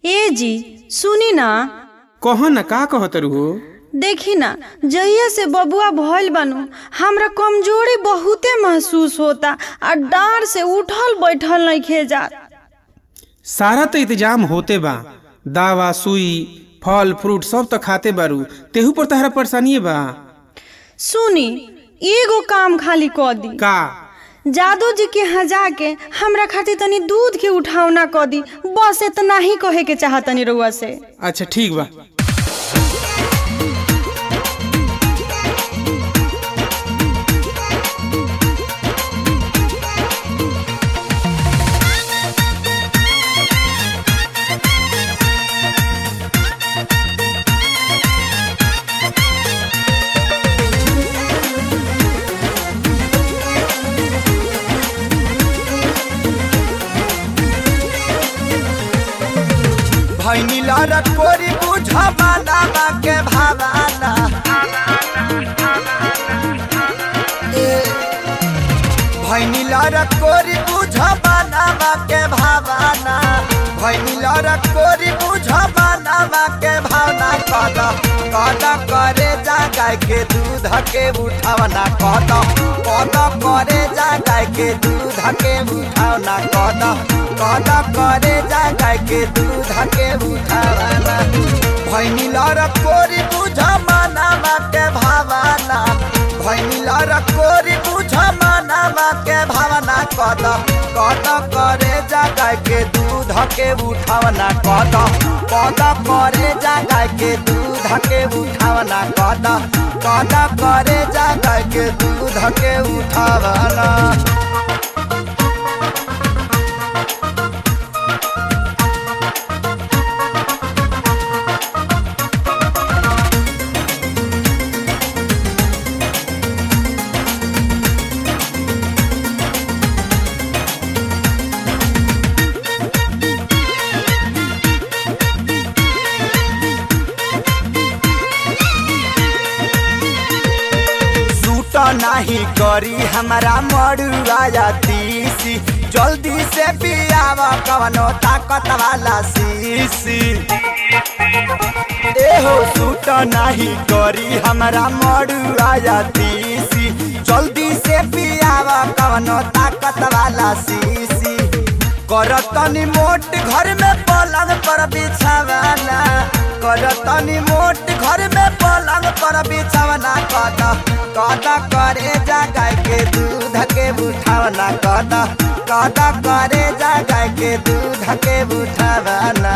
ए जी सुनी ना। कह न का कहत हो? देखी ना, जहिया से बबुआ भइल बानू हमरा कमजोरी बहुते महसूस होता और डार से उठल बैठल नहीं खेजात। सारा तो इंतजाम होते बा, दावा सुई फल फ्रूट सब तो खाते बारू, तेहू पर तहरा परेशानी बा। सुनी, एगो काम खाली क दी। का? जादू जी के यहाँ जाके हमरा खातिर तनी दूध के उठावना क दी, बस इतना ही कहे के चाहतनी रउआ से। अच्छा ठीक बा। भैनी लड़क कोरी बुझा बाना के भावाना, भैनी लड़क कोरी बुझा बाना के भावाना, भैनी लड़क कोरी बुझा बाना के भावना। कद करे जा गाय के दूध के उठावना, कद करे जा गाय के दूध के उठावना, कद करे जा गाय के दूध के उठावना। भैनी लड़क कोरी बुझा माना के भावना, भैनी लड़क कोरी बुझा माना के भावना। कद करे जा गाय के दूध के उठावना, कद करे जा गाय के दूध के उठावना, कद करे जा गाय के दूध के उठावना। नहीं करी हमारा मड़ुआ तीसी, जल्दी से पियावा कवनो ताकत वाला शीशी। एहो सूट नहीं करी हमारा मड़ुआ तीसी, जल्दी से पियावा कवनो ताकत वाला शीशी। करतनी मोट घर में पलंग पर बिछावना, करतनी मोट घर में पलंग पर बिछावना। कद करे जा गाय के दूध के उठावना, कद करे जा गाय के दूध के उठावना।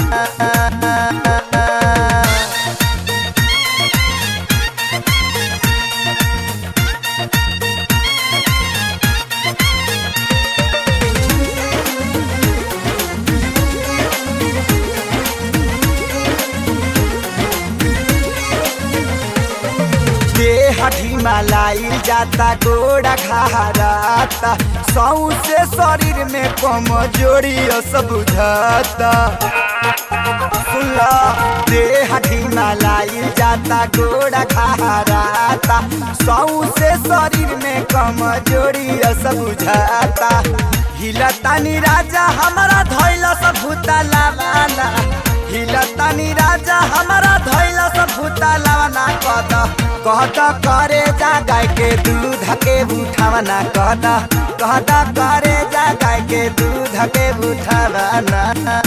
हठी मलाई जाता गोड़ा घाराता, सौ से शरीर में कमजोरी सब बुझाता। सुनला हठी मलाई जाता गोड़ा घाराता, सौ से शरीर में कमजोरी सब बुझाता। हिलतानी राजा हमारा धैला सब भूता लावाना, हिलतानी राजा हमारा धैला सब भूता लावाना। कद करे जा गाय के दूध के उठावना, कद करे जा गाय के दूध के उठावना।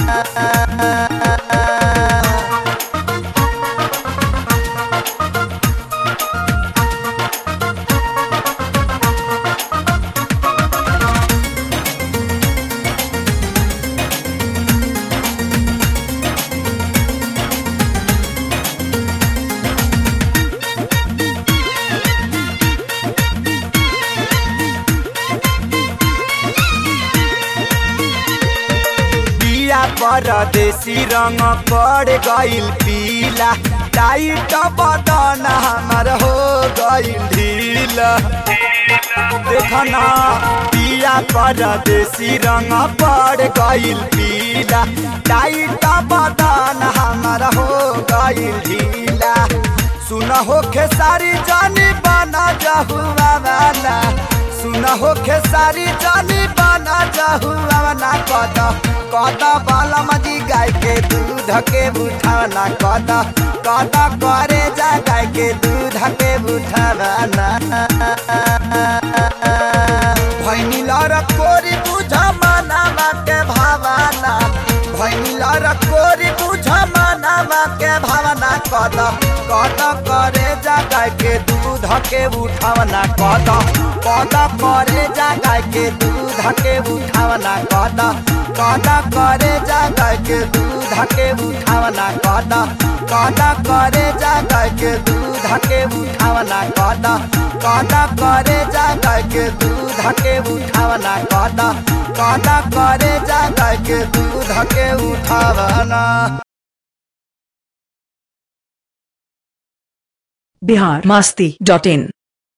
परदेसी रंग पड़ गइल पीला, टाइट बदन हमार हो गइल ढीला। देखना पिया परदेसी रंग पड़ गइल पीला, टाइट बदन हमार हो गइल ढीला। सुन हो खेसारी जानी बना जहुआ वाला, सुन हो खेसारी जानी बना जहुआ ना। कद बालम जी गाय के दूध के उठावना कद कद करे जा गाय के दूध के उठावना भैनी लर कोरी बुझ मनावा के भावना भैनी लर कोरी बुझ मनावा के भावना कद कद करे जा गाय के दूध के उठावना कद कद करे जा गाय के दूध के उठावना कद कद करे जा गाय के दूध के उठावना कद कद करे जा गाय के दूध के उठावना कद कद करे जा गाय के दूध के उठावना कद कद करे जा गाय के दूध के उठावना। biharmasti.in